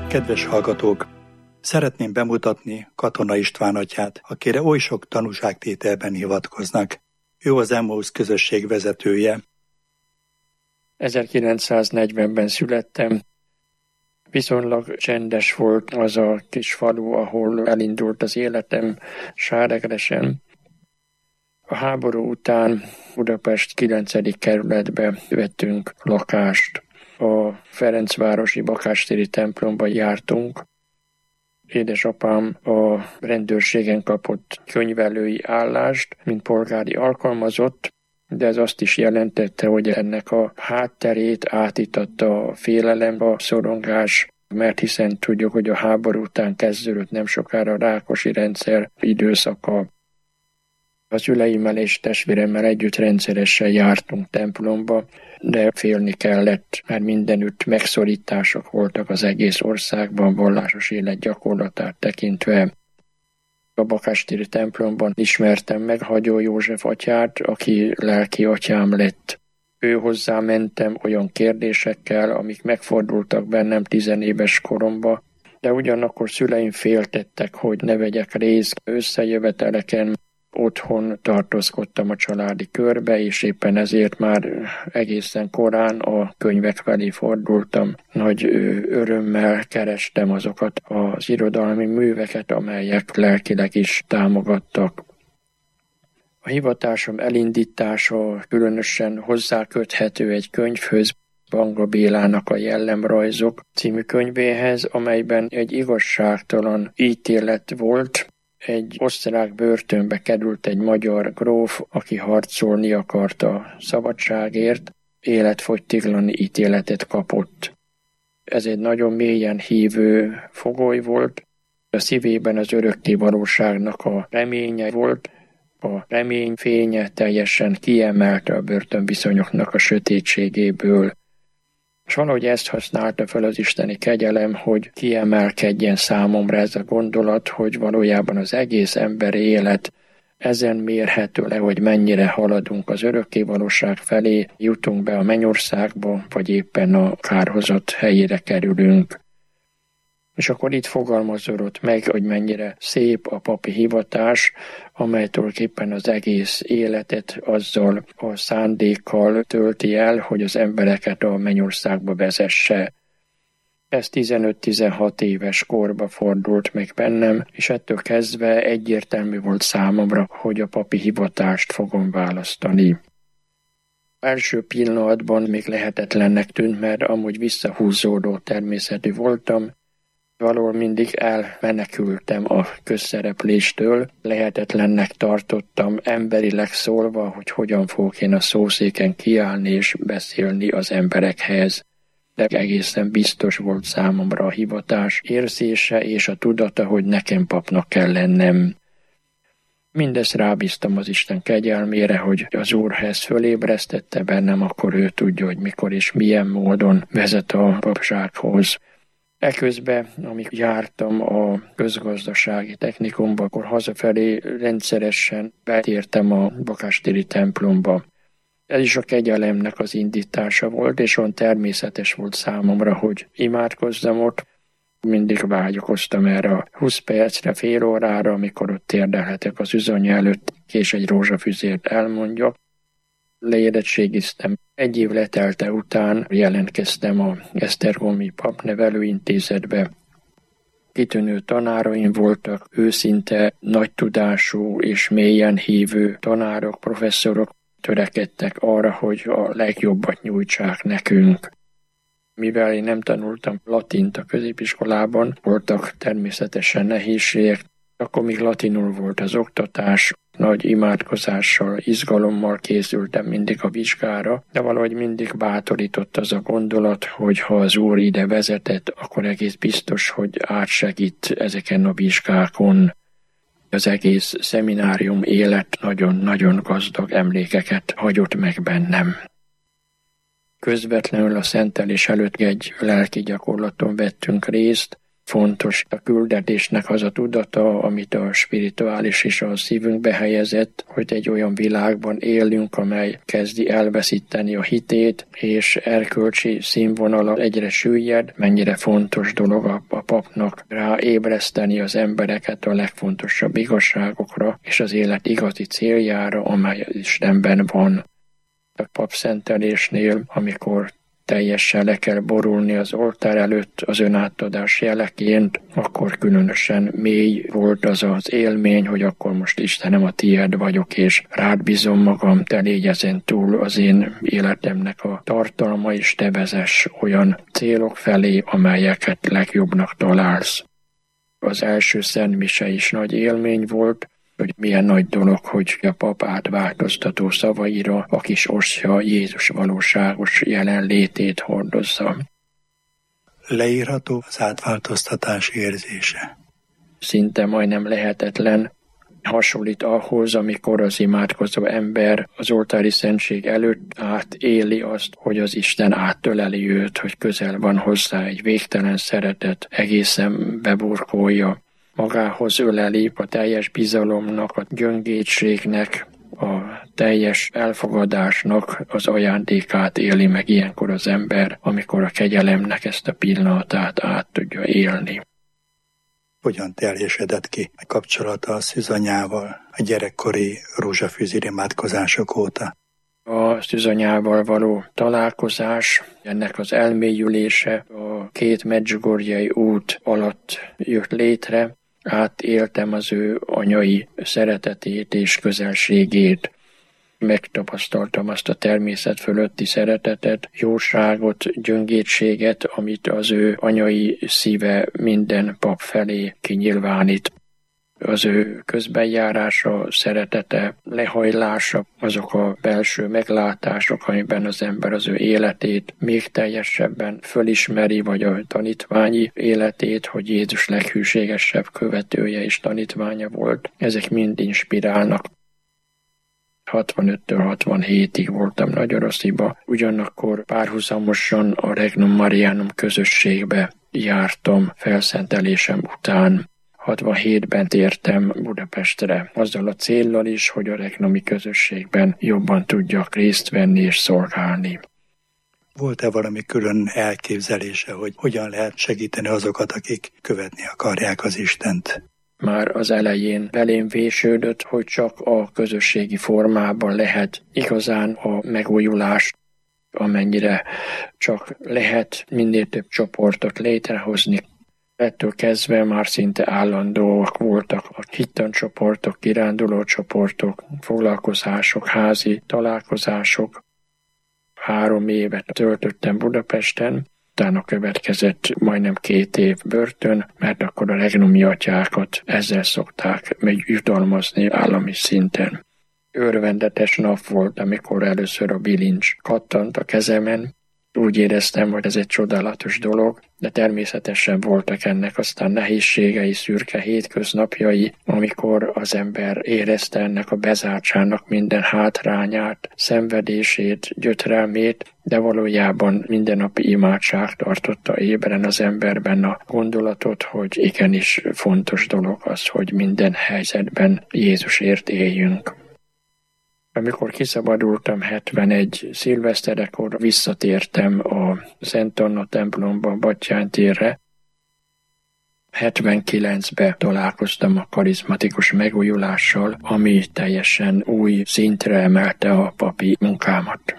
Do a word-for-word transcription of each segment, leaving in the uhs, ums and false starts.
Kedves hallgatók! Szeretném bemutatni Katona István atyát, akire oly sok tanúságtételben hivatkoznak. Ő az Emmaus közösség vezetője. ezerkilencszáznegyvenben születtem. Viszonylag csendes volt az a kis falu, ahol elindult az életem, Sáregresen. A háború után Budapest kilencedik kerületbe vettünk lakást. A Ferencvárosi Bakástéri templomba jártunk. Édesapám a rendőrségen kapott könyvelői állást, mint polgári alkalmazott, de ez azt is jelentette, hogy ennek a hátterét átitatta a félelem, a szorongás, mert hiszen tudjuk, hogy a háború után kezdődött nem sokára a Rákosi rendszer időszaka. A szüleimmel és testvéremmel együtt rendszeresen jártunk templomba, de félni kellett, mert mindenütt megszorítások voltak az egész országban, vallásos élet gyakorlatát tekintve. A Bakástéri templomban ismertem meg Hagyó József atyát, aki lelki atyám lett. Ő hozzá mentem olyan kérdésekkel, amik megfordultak bennem tizenéves koromba, de ugyanakkor szüleim féltettek, hogy ne vegyek részt összejöveteleken. Otthon tartózkodtam a családi körbe, és éppen ezért már egészen korán a könyvek felé fordultam. Nagy örömmel kerestem azokat az irodalmi műveket, amelyek lelkileg is támogattak. A hivatásom elindítása különösen hozzáköthető egy könyvhöz, Banga Bélának a Jellemrajzok című könyvéhez, amelyben egy igazságtalan ítélet volt. Egy osztrák börtönbe került egy magyar gróf, aki harcolni akart a szabadságért, életfogytiglani ítéletet kapott. Ez egy nagyon mélyen hívő fogoly volt, a szívében az örökké valóságnak a reménye volt, a remény fénye teljesen kiemelte a börtönviszonyoknak a sötétségéből. És valahogy ezt használta fel az isteni kegyelem, hogy kiemelkedjen számomra ez a gondolat, hogy valójában az egész emberi élet ezen mérhető le, hogy mennyire haladunk az örökké valóság felé, jutunk be a mennyországba, vagy éppen a kárhozott helyére kerülünk. És akkor itt fogalmazódott meg, hogy mennyire szép a papi hivatás, amely tulajdonképpen az egész életet azzal a szándékkal tölti el, hogy az embereket a mennyországba vezesse. Ez tizenöt-tizenhat éves korba fordult meg bennem, és ettől kezdve egyértelmű volt számomra, hogy a papi hivatást fogom választani. Első pillanatban még lehetetlennek tűnt, mert amúgy visszahúzódó természetű voltam, valahol mindig elmenekültem a közszerepléstől, lehetetlennek tartottam emberileg szólva, hogy hogyan fogok én a szószéken kiállni és beszélni az emberekhez. De egészen biztos volt számomra a hivatás érzése és a tudata, hogy nekem papnak kell lennem. Mindezt rábíztam az Isten kegyelmére, hogy az Úr, ha ezt fölébresztette bennem, akkor ő tudja, hogy mikor és milyen módon vezet a papsághoz. Eközben, amíg jártam a közgazdasági technikumba, akkor hazafelé rendszeresen betértem a Bakástéri templomba. Ez is a kegyelemnek az indítása volt, és olyan természetes volt számomra, hogy imádkozzam ott. Mindig vágyakoztam erre a húsz percre, fél órára, amikor ott térdelhetek az üzony előtt, és egy rózsafüzért elmondjak. Leérettségiztem. Egy év letelte után jelentkeztem a Esztergomi papnevelőintézetbe. Kitűnő tanáraim voltak, őszinte, nagy tudású és mélyen hívő tanárok, professzorok törekedtek arra, hogy a legjobbat nyújtsák nekünk. Mivel én nem tanultam latint a középiskolában, voltak természetesen nehézségek, akkor még latinul volt az oktatás, nagy imádkozással, izgalommal készültem mindig a vizsgára, de valahogy mindig bátorított az a gondolat, hogy ha az Úr ide vezetett, akkor egész biztos, hogy átsegít ezeken a vizsgákon. Az egész szeminárium élet nagyon-nagyon gazdag emlékeket hagyott meg bennem. Közvetlenül a szentelés előtt egy lelki gyakorlaton vettünk részt, fontos a küldetésnek az a tudata, amit a spirituális is a szívünkbe helyezett, hogy egy olyan világban élünk, amely kezdi elveszíteni a hitét, és erkölcsi színvonala egyre süllyed, mennyire fontos dolog a, a papnak ráébreszteni az embereket a legfontosabb igazságokra és az élet igazi céljára, amely Istenben van. A papszentelésnél, amikor teljesen le kell borulni az oltár előtt az önátadás jeleként, akkor különösen mély volt az az élmény, hogy akkor most Istenem, a tiéd vagyok, és rád bízom magam, te légy ezen túl az én életemnek a tartalma, és te vezess olyan célok felé, amelyeket legjobbnak találsz. Az első szentmise is nagy élmény volt, hogy milyen nagy dolog, hogy a pap átváltoztató szavaira a kis osja Jézus valóságos jelenlétét hordozza. Leírható az átváltoztatás érzése? Szinte majdnem lehetetlen. Hasonlít ahhoz, amikor az imádkozó ember az oltári szentség előtt átéli azt, hogy az Isten áttöleli őt, hogy közel van hozzá egy végtelen szeretet, egészen beburkolja. Magához öleli a teljes bizalomnak, a gyöngétségnek, a teljes elfogadásnak az ajándékát éli meg ilyenkor az ember, amikor a kegyelemnek ezt a pillanatát át tudja élni. Hogyan teljesedett ki a kapcsolata a szűzanyával a gyerekkori rózsafűzér imádkozások óta? A szűzanyával való találkozás, ennek az elmélyülése a két Medjugorjei út alatt jött létre. Átéltem az ő anyai szeretetét és közelségét. Megtapasztaltam azt a természet fölötti szeretetet, jóságot, gyöngétséget, amit az ő anyai szíve minden pap felé kinyilvánít. Az ő közbenjárása, szeretete, lehajlása, azok a belső meglátások, amiben az ember az ő életét még teljesebben fölismeri, vagy a tanítványi életét, hogy Jézus leghűségesebb követője és tanítványa volt. Ezek mind inspirálnak. hatvanöttől hatvanhétig voltam Nagyorossziba, ugyanakkor párhuzamosan a Regnum Marianum közösségbe jártam felszentelésem után. hatvanhétben tértem Budapestre, azzal a céllal is, hogy a regnumi közösségben jobban tudjak részt venni és szolgálni. Volt-e valami külön elképzelése, hogy hogyan lehet segíteni azokat, akik követni akarják az Istent? Már az elején belém vésődött, hogy csak a közösségi formában lehet igazán a megújulást, amennyire csak lehet minél több csoportot létrehozni. Ettől kezdve már szinte állandóak voltak a hittancsoportok, kirándulócsoportok, foglalkozások, házi találkozások. Három évet töltöttem Budapesten, utána következett majdnem két év börtön, mert akkor a regnumi atyákat ezzel szokták jutalmazni állami szinten. Örvendetes nap volt, amikor először a bilincs kattant a kezemen. Úgy éreztem, hogy ez egy csodálatos dolog, de természetesen voltak ennek aztán nehézségei, szürke hétköznapjai, amikor az ember érezte ennek a bezártságnak minden hátrányát, szenvedését, gyötrelmét, de valójában mindennapi imádság tartotta ébren az emberben a gondolatot, hogy igenis fontos dolog az, hogy minden helyzetben Jézusért éljünk. Amikor kiszabadultam hetvenegy szilveszterekor, visszatértem a Szent Anna templomba, Batthyány térre. hetvenkilencben találkoztam a karizmatikus megújulással, ami teljesen új szintre emelte a papi munkámat.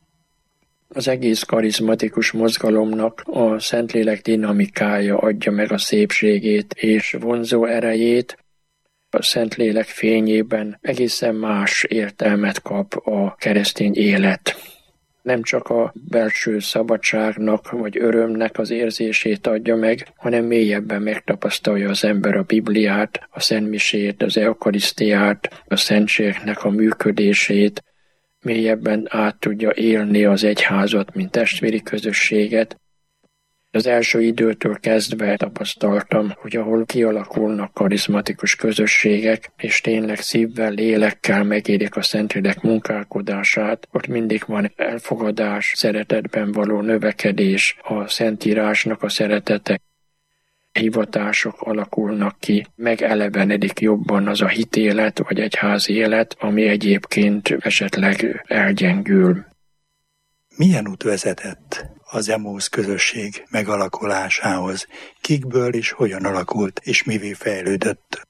Az egész karizmatikus mozgalomnak a Szentlélek dinamikája adja meg a szépségét és vonzó erejét. A Szentlélek fényében egészen más értelmet kap a keresztény élet. Nem csak a belső szabadságnak vagy örömnek az érzését adja meg, hanem mélyebben megtapasztalja az ember a Bibliát, a szentmisét, az eukarisztiát, a szentségnek a működését, mélyebben át tudja élni az egyházat, mint testvéri közösséget. Az első időtől kezdve tapasztaltam, hogy ahol kialakulnak karizmatikus közösségek, és tényleg szívvel, lélekkel megérik a Szentlélek munkálkodását, ott mindig van elfogadás, szeretetben való növekedés, a Szentírásnak a szeretete. hivatások alakulnak ki, megelevenedik jobban az a hitélet vagy egyházi élet, ami egyébként esetleg elgyengül. Milyen út vezetett az Emmausz közösség megalakulásához? Kikből és hogyan alakult, és mivé fejlődött?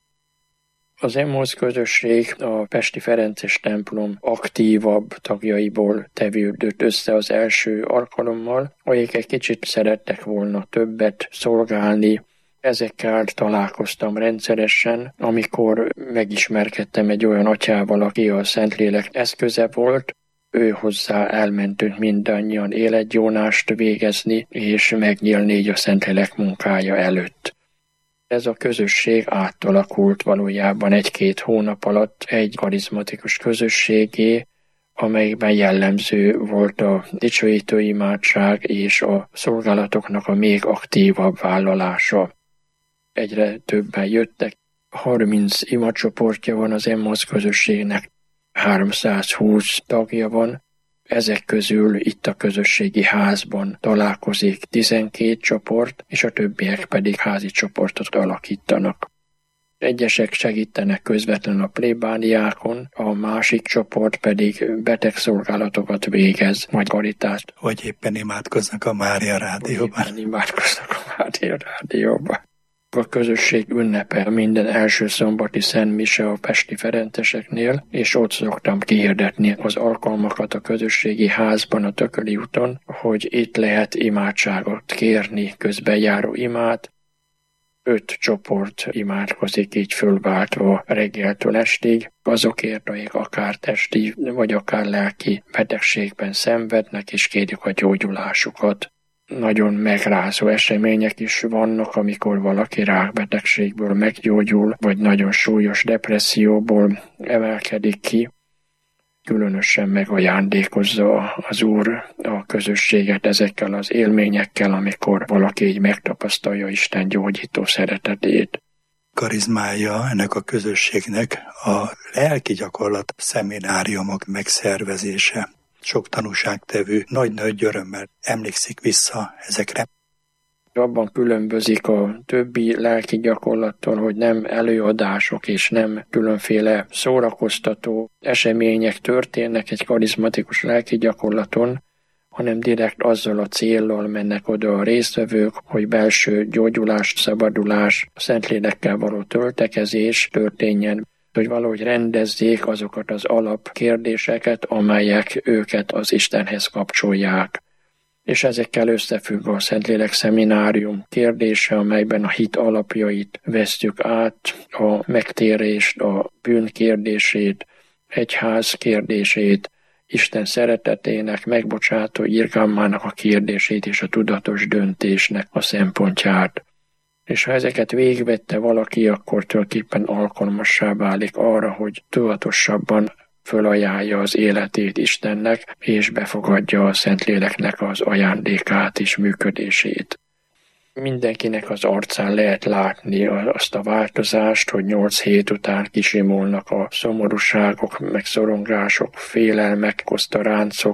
Az Emmausz közösség a pesti ferences templom aktívabb tagjaiból tevődött össze az első alkalommal, akik egy kicsit szerettek volna többet szolgálni. Ezekkel találkoztam rendszeresen, amikor megismerkedtem egy olyan atyával, aki a Szentlélek eszköze volt. Ő hozzá elmentünk mindannyian életgyónást végezni, és megnyílni így a Szentlélek munkája előtt. Ez a közösség átalakult valójában egy-két hónap alatt egy karizmatikus közösségé, amelyben jellemző volt a dicsőítő imádság és a szolgálatoknak a még aktívabb vállalása. Egyre többen jöttek. harminc imacsoportja van az Emmausz közösségnek, háromszázhúsz tagja van. Ezek közül itt a közösségi házban találkozik tizenkét csoport, és a többiek pedig házi csoportot alakítanak. Egyesek segítenek közvetlenül a plébániákon, a másik csoport pedig betegszolgálatokat végez, vagy karitást. Vagy éppen imádkoznak a Mária rádióban. Vagy éppen imádkoznak a Mária rádióban. A közösség ünnepe minden első szombati szentmise a pesti ferenceseknél, és ott szoktam kihirdetni az alkalmakat a közösségi házban a Tököli úton, hogy itt lehet imádságot kérni, közbenjáró imát. Öt csoport imádkozik így fölváltva reggeltől estig, azokért, akik akár testi vagy akár lelki betegségben szenvednek, és kérik a gyógyulásukat. Nagyon megrázó események is vannak, amikor valaki rákbetegségből meggyógyul, vagy nagyon súlyos depresszióból emelkedik ki. Különösen megajándékozza az Úr a közösséget ezekkel az élményekkel, amikor valaki így megtapasztalja Isten gyógyító szeretetét. Karizmája ennek a közösségnek a lelki gyakorlat szemináriumok megszervezése. Sok tanúságtevő nagy-nagy örömmel emlékszik vissza ezekre. Abban különbözik a többi lelki gyakorlattól, hogy nem előadások és nem különféle szórakoztató események történnek egy karizmatikus lelki gyakorlaton, hanem direkt azzal a céllal mennek oda a résztvevők, hogy belső gyógyulás, szabadulás, Szentlélekkel való töltekezés történjen, hogy valahogy rendezzék azokat az alapkérdéseket, amelyek őket az Istenhez kapcsolják. És ezekkel összefügg a Szentlélek szeminárium kérdése, amelyben a hit alapjait vesztjük át, a megtérést, a bűn kérdését, egyház kérdését, Isten szeretetének, megbocsátó irgalmának a kérdését és a tudatos döntésnek a szempontját. És ha ezeket végigvette valaki, akkor tulajdonképpen alkalmassá válik arra, hogy tudatosabban fölajánlja az életét Istennek, és befogadja a Szentléleknek az ajándékát és működését. Mindenkinek az arcán lehet látni azt a változást, hogy nyolc hét után kisimulnak a szomorúságok, megszorongások, félelmek, kosztaráncok,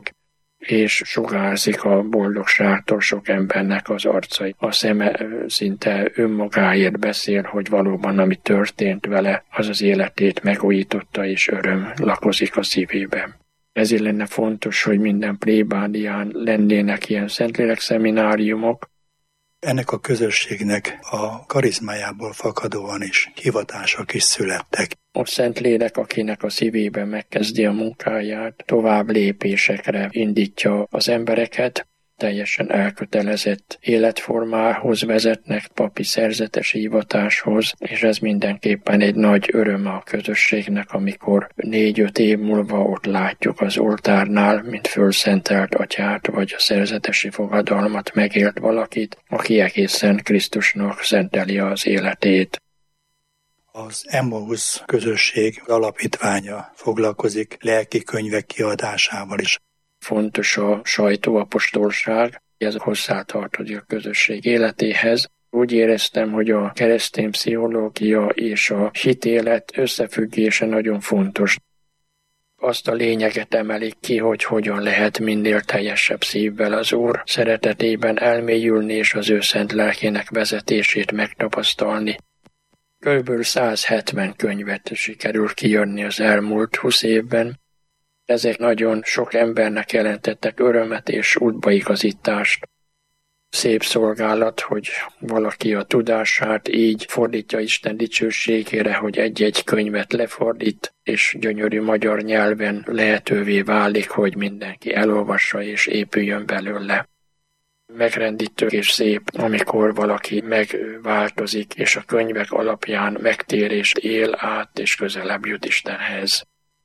és sugárzik a boldogságtól sok embernek az arcai. A szeme szinte önmagáért beszél, hogy valóban ami történt vele, az az életét megújította, és öröm lakozik a szívében. Ezért lenne fontos, hogy minden plébánián lennének ilyen Szentlélek szemináriumok. Ennek a közösségnek a karizmájából fakadóan is hivatások is születtek. A Szentlélek, akinek a szívében megkezdi a munkáját, tovább lépésekre indítja az embereket, teljesen elkötelezett életformához vezetnek, papi szerzetes hivatáshoz, és ez mindenképpen egy nagy öröm a közösségnek, amikor négy-öt év múlva ott látjuk az oltárnál, mint fölszentelt atyát, vagy a szerzetesi fogadalmat megélt valakit, aki egészen Krisztusnak szenteli az életét. Az Emmausz közösség alapítványa foglalkozik lelki könyvek kiadásával is. Fontos a sajtóapostolság, ez hozzátartozik a közösség életéhez. Úgy éreztem, hogy a keresztény pszichológia és a hitélet összefüggése nagyon fontos. azt a lényeget emelik ki, hogy hogyan lehet minél teljesebb szívvel az Úr szeretetében elmélyülni és az ő szent lelkének vezetését megtapasztalni. Körülbelül száz hetven könyvet sikerült kijönni az elmúlt húsz évben. Ezek nagyon sok embernek jelentettek örömet és útbaigazítást. Szép szolgálat, hogy valaki a tudását így fordítja Isten dicsőségére, hogy egy-egy könyvet lefordít, és gyönyörű magyar nyelven lehetővé válik, hogy mindenki elolvassa és épüljön belőle. Megrendítő és szép, amikor valaki megváltozik, és a könyvek alapján megtérést él át, és közelebb jut Istenhez.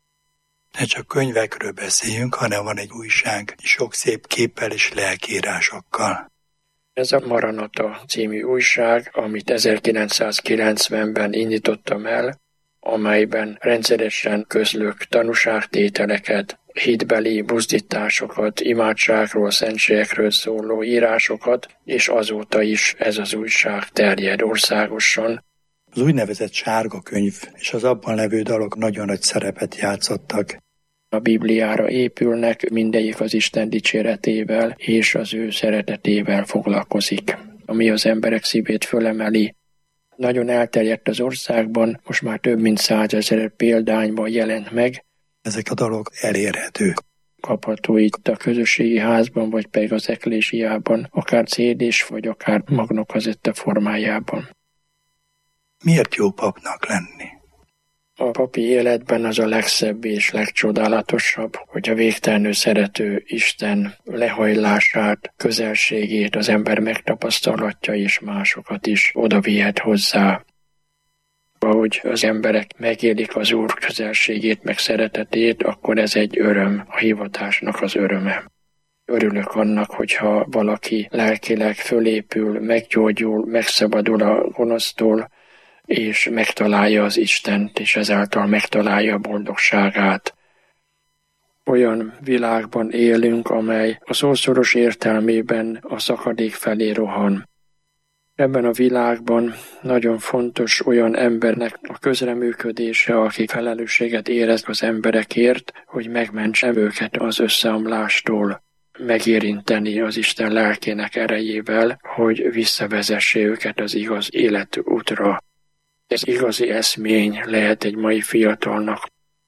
Ne csak könyvekről beszéljünk, hanem van egy újság, sok szép képpel és lelkiírásokkal. Ez a Maranata című újság, amit ezerkilencszázkilencvenben indítottam el, amelyben rendszeresen közlök tanúságtételeket, hitbeli buzdításokat, imádságról, szentségekről szóló írásokat, és azóta is ez az újság terjed országosan. Az úgynevezett sárga könyv és az abban levő dalok nagyon nagy szerepet játszottak. A Bibliára épülnek, mindegyik az Isten dicséretével és az ő szeretetével foglalkozik, ami az emberek szívét fölemeli. Nagyon elterjedt az országban, most már több mint százezer példányban jelent meg. Ezek a dalok elérhetők. Kapható itt a közösségi házban, vagy pedig az eklésiában, akár cé dés, vagy akár magnókazetta formájában. Miért jó papnak lenni? A papi életben az a legszebb és legcsodálatosabb, hogy a végtelenül szerető Isten lehajlását, közelségét az ember megtapasztalhatja, és másokat is odavihet hozzá. Ahogy az emberek megélik az Úr közelségét, meg szeretetét, akkor ez egy öröm, a hivatásnak az öröme. Örülök annak, hogyha valaki lelkileg fölépül, meggyógyul, megszabadul a gonosztól, és megtalálja az Istent, és ezáltal megtalálja a boldogságát. Olyan világban élünk, amely a szószoros értelmében a szakadék felé rohan. Ebben a világban nagyon fontos olyan embernek a közreműködése, aki felelősséget érez az emberekért, hogy megmentse őket az összeomlástól, megérinteni az Isten lelkének erejével, hogy visszavezesse őket az igaz életútra. Ez igazi eszmény lehet egy mai fiatalnak.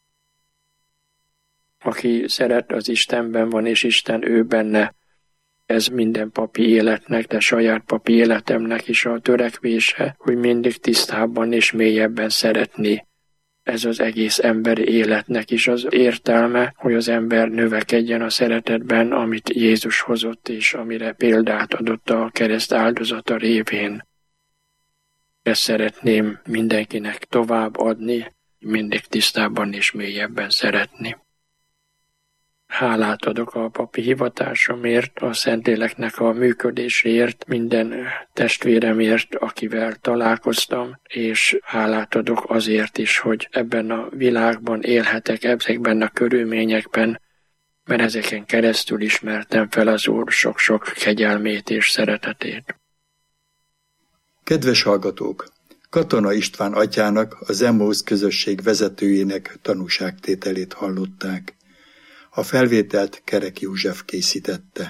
Aki szeret, az Istenben van, és Isten ő benne. Ez minden papi életnek, de saját papi életemnek is a törekvése, hogy mindig tisztábban és mélyebben szeretni. Ez az egész emberi életnek is az értelme, hogy az ember növekedjen a szeretetben, amit Jézus hozott, és amire példát adott a kereszt áldozata révén. Ezt szeretném mindenkinek tovább adni, mindig tisztábban és mélyebben szeretni. Hálát adok a papi hivatásomért, a Szentléleknek a működéséért, minden testvéremért, akivel találkoztam, és hálát adok azért is, hogy ebben a világban élhetek, ezekben a körülményekben, mert ezeken keresztül ismertem fel az Úr sok-sok kegyelmét és szeretetét. Kedves hallgatók! Katona István atyának, az Emmausz közösség vezetőjének tanúságtételét hallották. A felvételt Kerek József készítette.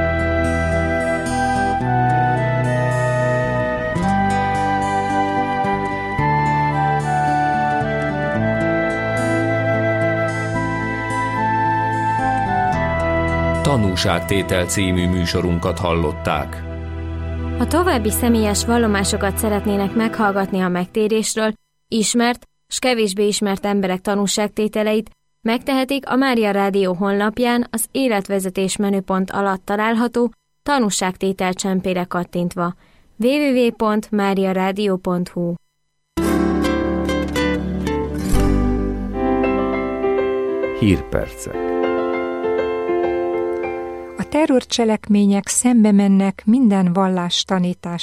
Tanúságtétel című műsorunkat hallották. Ha további személyes vallomásokat szeretnének meghallgatni a megtérésről, ismert s kevésbé ismert emberek tanúságtételeit, megtehetik a Mária Rádió honlapján az életvezetés menüpont alatt található tanúságtétel csempére kattintva. double-u double-u double-u pont mária rádió pont hu Hírpercek. A terrorcselekmények szembe mennek minden vallás tanításával.